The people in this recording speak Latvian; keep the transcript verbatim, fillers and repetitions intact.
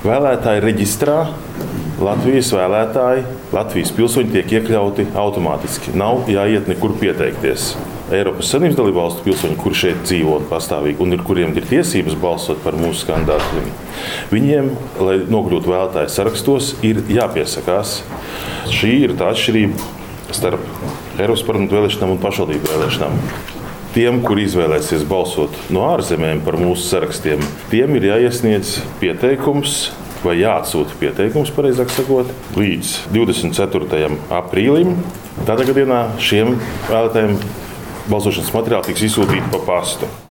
Vēlētāju reģistrā Latvijas vēlētāji, Latvijas pilsoņi tiek iekļauti automātiski. Nav jāiet nekur pieteikties. Eiropas Savienības dalībvalstu pilsoņi, kuri šeit dzīvo pastāvīgi un ir, kuriem ir tiesības balsot par mūsu kandidātiem, viņiem, lai nokļūtu vēlētāju sarakstos, ir jāpiesakās. Šī ir tā atšķirība starp Eiropas parlamenta vēlēšanām un pašvaldību vēlēšanām. Tiem, kuri izvēlēsies balsot no ārzemēm par mūsu sarakstiem, tiem ir jāiesniedz pieteikums vai jāatsūta pieteikums, pareizāk sakot, līdz divdesmit ceturtajam aprīlim. Tādā gadījumā šiem vēlētājiem balsošanas materiāli tiks izsūtīti pa pastu.